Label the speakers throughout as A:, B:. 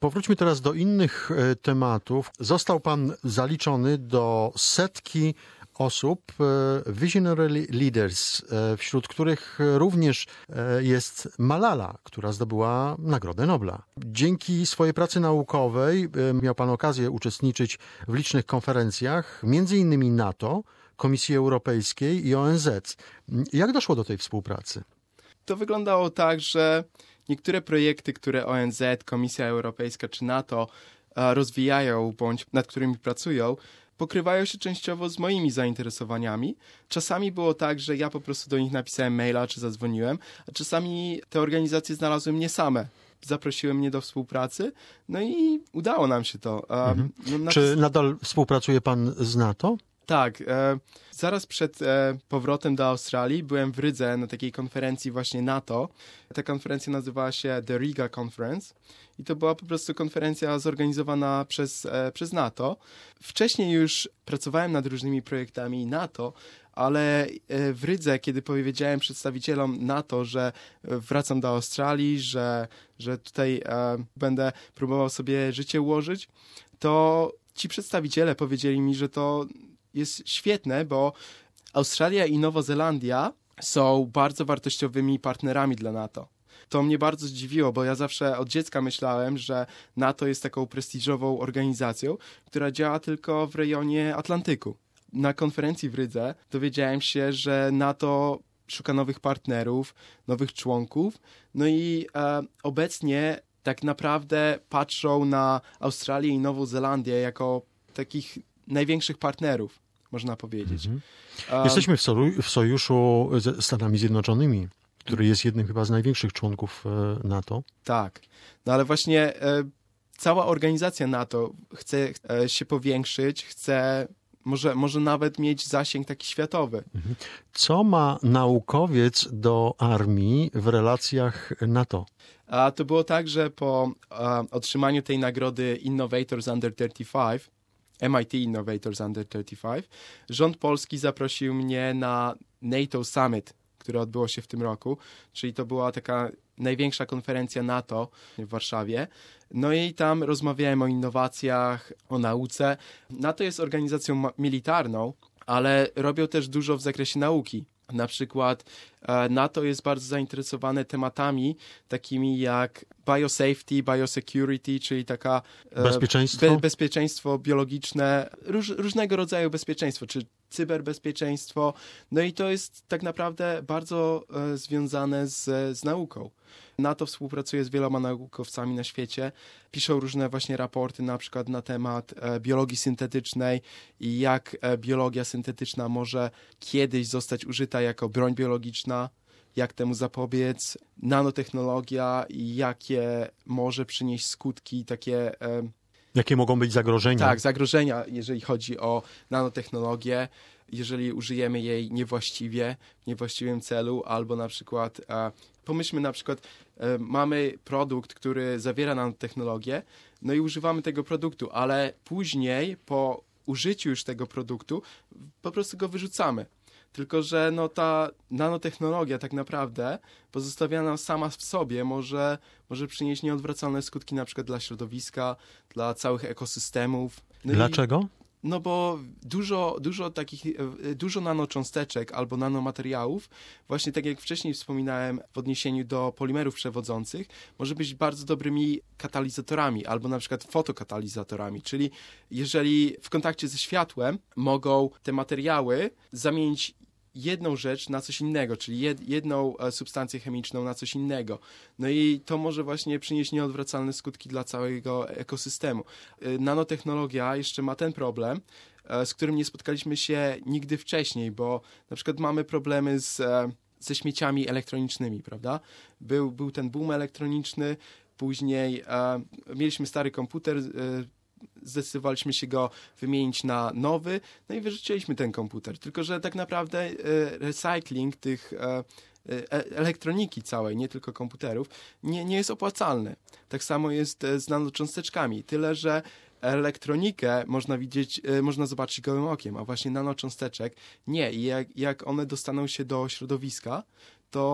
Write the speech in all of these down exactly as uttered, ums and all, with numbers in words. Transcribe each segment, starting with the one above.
A: Powróćmy teraz do innych e, tematów. Został pan zaliczony do setki osób, e, Visionary Leaders, e, wśród których również e, jest Malala, która zdobyła Nagrodę Nobla. Dzięki swojej pracy naukowej e, miał pan okazję uczestniczyć w licznych konferencjach, między innymi NATO, Komisji Europejskiej i O N Z. Jak doszło do tej współpracy?
B: To wyglądało tak, że niektóre projekty, które O N Z, Komisja Europejska czy NATO rozwijają bądź nad którymi pracują, pokrywają się częściowo z moimi zainteresowaniami. Czasami było tak, że ja po prostu do nich napisałem maila czy zadzwoniłem, a czasami te organizacje znalazły mnie same. Zaprosiły mnie do współpracy, no i udało nam się to.
A: Mhm.
B: No, na...
A: Czy nadal współpracuje pan z NATO?
B: Tak. E, zaraz przed e, powrotem do Australii byłem w Rydze na takiej konferencji właśnie NATO. Ta konferencja nazywała się The Riga Conference i to była po prostu konferencja zorganizowana przez, e, przez NATO. Wcześniej już pracowałem nad różnymi projektami NATO, ale e, w Rydze, kiedy powiedziałem przedstawicielom NATO, że wracam do Australii, że, że tutaj e, będę próbował sobie życie ułożyć, to ci przedstawiciele powiedzieli mi, że to jest świetne, bo Australia i Nowa Zelandia są bardzo wartościowymi partnerami dla NATO. To mnie bardzo zdziwiło, bo ja zawsze od dziecka myślałem, że NATO jest taką prestiżową organizacją, która działa tylko w rejonie Atlantyku. Na konferencji w Rydze dowiedziałem się, że NATO szuka nowych partnerów, nowych członków, no i e, obecnie tak naprawdę patrzą na Australię i Nową Zelandię jako takich największych partnerów, można powiedzieć.
A: Mhm. Jesteśmy w, solu- w sojuszu ze Stanami Zjednoczonymi, który jest jednym chyba z największych członków NATO.
B: Tak, no ale właśnie e, cała organizacja NATO chce e, się powiększyć, chce może, może nawet mieć zasięg taki światowy.
A: Mhm. Co ma naukowiec do armii w relacjach NATO?
B: A to było tak, że po a, otrzymaniu tej nagrody Innovators Under trzydzieści pięć, M I T Innovators Under trzydzieści pięć, rząd polski zaprosił mnie na NATO Summit, które odbyło się w tym roku, czyli to była taka największa konferencja NATO w Warszawie. No i tam rozmawiałem o innowacjach, o nauce. NATO jest organizacją ma- militarną, ale robią też dużo w zakresie nauki. Na przykład e, NATO jest bardzo zainteresowane tematami takimi jak biosafety, biosecurity, czyli taka e,
A: bezpieczeństwo,
B: be, bezpieczeństwo biologiczne, róż, różnego rodzaju bezpieczeństwo, czy cyberbezpieczeństwo. No i to jest tak naprawdę bardzo e, związane z, z nauką. NATO współpracuje z wieloma naukowcami na świecie. Piszą różne właśnie raporty na przykład na temat e, biologii syntetycznej i jak e, biologia syntetyczna może kiedyś zostać użyta jako broń biologiczna, jak temu zapobiec, nanotechnologia i jakie może przynieść skutki takie... E,
A: Jakie mogą być zagrożenia?
B: Tak, zagrożenia, jeżeli chodzi o nanotechnologię, jeżeli użyjemy jej niewłaściwie, w niewłaściwym celu, albo na przykład, e, pomyślmy na przykład, e, mamy produkt, który zawiera nanotechnologię, no i używamy tego produktu, ale później po użyciu już tego produktu po prostu go wyrzucamy. Tylko że no, ta nanotechnologia tak naprawdę pozostawiana sama w sobie może, może przynieść nieodwracalne skutki na przykład dla środowiska, dla całych ekosystemów. No
A: Dlaczego?
B: I, no bo dużo, dużo takich, dużo nanocząsteczek albo nanomateriałów, właśnie tak jak wcześniej wspominałem w odniesieniu do polimerów przewodzących, może być bardzo dobrymi katalizatorami albo na przykład fotokatalizatorami, czyli jeżeli w kontakcie ze światłem mogą te materiały zamienić jedną rzecz na coś innego, czyli jed, jedną substancję chemiczną na coś innego. No i to może właśnie przynieść nieodwracalne skutki dla całego ekosystemu. Nanotechnologia jeszcze ma ten problem, z którym nie spotkaliśmy się nigdy wcześniej, bo na przykład mamy problemy z, ze śmieciami elektronicznymi, prawda? Był, był ten boom elektroniczny, później e, mieliśmy stary komputer, e, zdecydowaliśmy się go wymienić na nowy, no i wyrzuciliśmy ten komputer. Tylko że tak naprawdę e, recycling tych e, e, elektroniki całej, nie tylko komputerów, nie, nie jest opłacalny. Tak samo jest z nanocząsteczkami. Tyle, że elektronikę można widzieć, e, można zobaczyć gołym okiem, a właśnie nanocząsteczek nie. I jak, jak one dostaną się do środowiska, to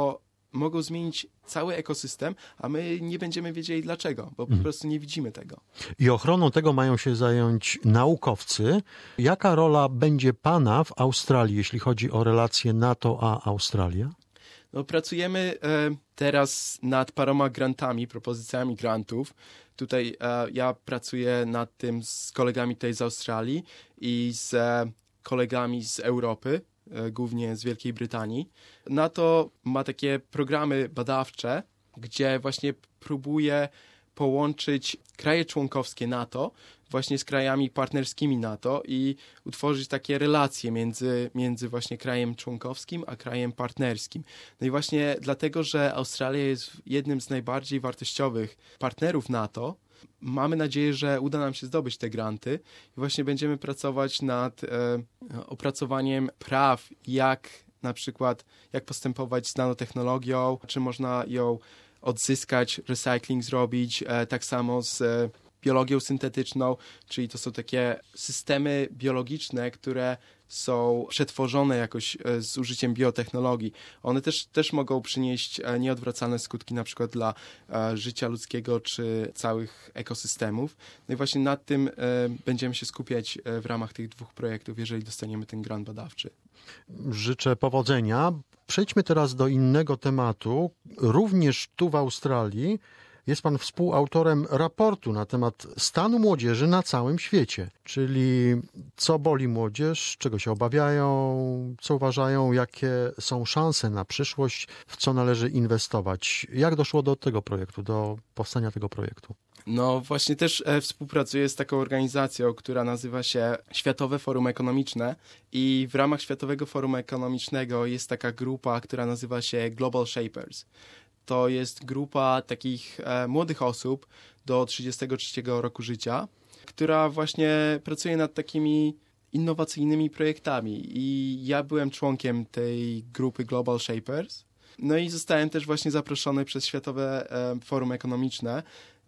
B: mogą zmienić cały ekosystem, a my nie będziemy wiedzieli dlaczego, bo po prostu nie widzimy tego.
A: I ochroną tego mają się zająć naukowcy. Jaka rola będzie pana w Australii, jeśli chodzi o relacje NATO a Australia?
B: No, pracujemy e, teraz nad paroma grantami, propozycjami grantów. Tutaj e, ja pracuję nad tym z kolegami tutaj z Australii i z e, kolegami z Europy, e, głównie z Wielkiej Brytanii. NATO ma takie programy badawcze, gdzie właśnie próbuje połączyć kraje członkowskie NATO właśnie z krajami partnerskimi NATO i utworzyć takie relacje między, między właśnie krajem członkowskim a krajem partnerskim. No i właśnie dlatego, że Australia jest jednym z najbardziej wartościowych partnerów NATO, mamy nadzieję, że uda nam się zdobyć te granty i właśnie będziemy pracować nad e, opracowaniem praw, jak na przykład, jak postępować z nanotechnologią, czy można ją odzyskać, recycling zrobić, e, tak samo z e, biologią syntetyczną, czyli to są takie systemy biologiczne, które są przetworzone jakoś e, z użyciem biotechnologii. One też, też mogą przynieść e, nieodwracalne skutki na przykład dla e, życia ludzkiego czy całych ekosystemów. No i właśnie nad tym e, będziemy się skupiać e, w ramach tych dwóch projektów, jeżeli dostaniemy ten grant badawczy.
A: Życzę powodzenia. Przejdźmy teraz do innego tematu. Również tu w Australii jest pan współautorem raportu na temat stanu młodzieży na całym świecie, czyli co boli młodzież, czego się obawiają, co uważają, jakie są szanse na przyszłość, w co należy inwestować. Jak doszło do tego projektu, do powstania tego projektu?
B: No właśnie też e, współpracuję z taką organizacją, która nazywa się Światowe Forum Ekonomiczne i w ramach Światowego Forum Ekonomicznego jest taka grupa, która nazywa się Global Shapers. To jest grupa takich e, młodych osób do trzydziestego trzeciego roku życia, która właśnie pracuje nad takimi innowacyjnymi projektami i ja byłem członkiem tej grupy Global Shapers. No i zostałem też właśnie zaproszony przez Światowe e, Forum Ekonomiczne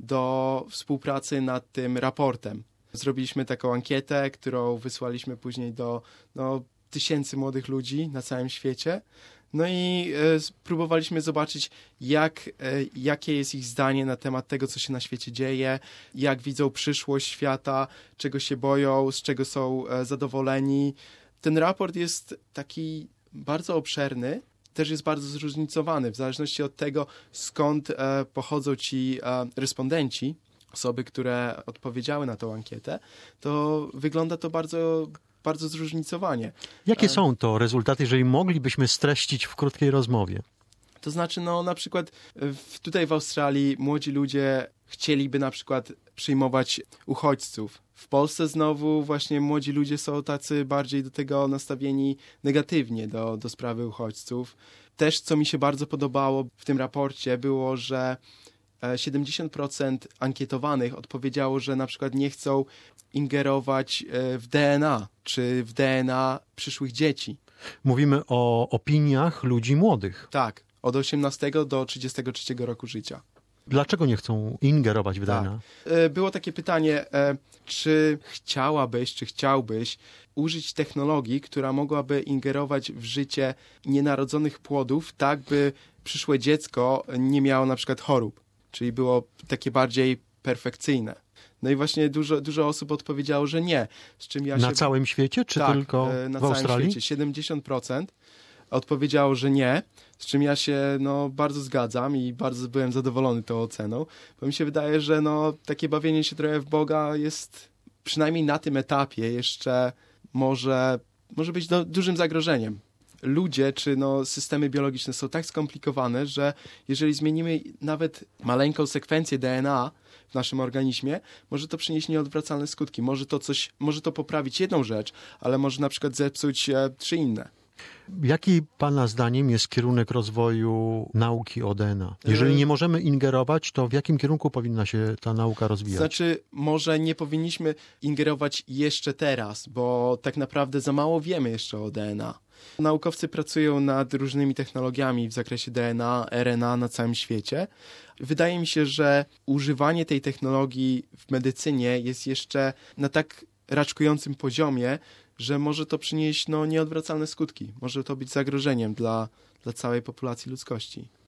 B: do współpracy nad tym raportem. Zrobiliśmy taką ankietę, którą wysłaliśmy później do no, tysięcy młodych ludzi na całym świecie. No i e, spróbowaliśmy zobaczyć, jak, e, jakie jest ich zdanie na temat tego, co się na świecie dzieje, jak widzą przyszłość świata, czego się boją, z czego są e, zadowoleni. Ten raport jest taki bardzo obszerny, też jest bardzo zróżnicowany, w zależności od tego, skąd e, pochodzą ci e, respondenci, osoby, które odpowiedziały na tą ankietę, to wygląda to bardzo, bardzo zróżnicowanie.
A: Jakie e... są to rezultaty, jeżeli moglibyśmy streścić w krótkiej rozmowie?
B: To znaczy, no na przykład w, tutaj w Australii młodzi ludzie chcieliby na przykład przyjmować uchodźców. W Polsce znowu właśnie młodzi ludzie są tacy bardziej do tego nastawieni negatywnie do, do sprawy uchodźców. Też, co mi się bardzo podobało w tym raporcie, było, że siedemdziesiąt procent ankietowanych odpowiedziało, że na przykład nie chcą ingerować w D N A, czy w D N A przyszłych dzieci.
A: Mówimy o opiniach ludzi młodych.
B: Tak, od osiemnastego do trzydziestego trzeciego roku życia.
A: Dlaczego nie chcą ingerować w D N A?
B: Tak. Było takie pytanie, czy chciałabyś, czy chciałbyś użyć technologii, która mogłaby ingerować w życie nienarodzonych płodów, tak by przyszłe dziecko nie miało na przykład chorób, czyli było takie bardziej perfekcyjne. No i właśnie dużo, dużo osób odpowiedziało, że nie. Z czym ja
A: na
B: się...
A: całym świecie, czy
B: tak,
A: tylko
B: na
A: w Australii?
B: całym świecie. siedemdziesiąt procent odpowiedziało, że nie, z czym ja się no, bardzo zgadzam i bardzo byłem zadowolony tą oceną, bo mi się wydaje, że no, takie bawienie się trochę w Boga jest przynajmniej na tym etapie jeszcze może, może być do, dużym zagrożeniem. Ludzie czy no, systemy biologiczne są tak skomplikowane, że jeżeli zmienimy nawet maleńką sekwencję D N A w naszym organizmie, może to przynieść nieodwracalne skutki. Może to coś, może to poprawić jedną rzecz, ale może na przykład zepsuć e, trzy inne.
A: Jaki pana zdaniem jest kierunek rozwoju nauki o D N A? Jeżeli nie możemy ingerować, to w jakim kierunku powinna się ta nauka rozwijać?
B: Znaczy, może nie powinniśmy ingerować jeszcze teraz, bo tak naprawdę za mało wiemy jeszcze o D N A. Naukowcy pracują nad różnymi technologiami w zakresie D N A, R N A na całym świecie. Wydaje mi się, że używanie tej technologii w medycynie jest jeszcze na tak raczkującym poziomie, że może to przynieść no, nieodwracalne skutki. Może to być zagrożeniem dla, dla całej populacji ludzkości.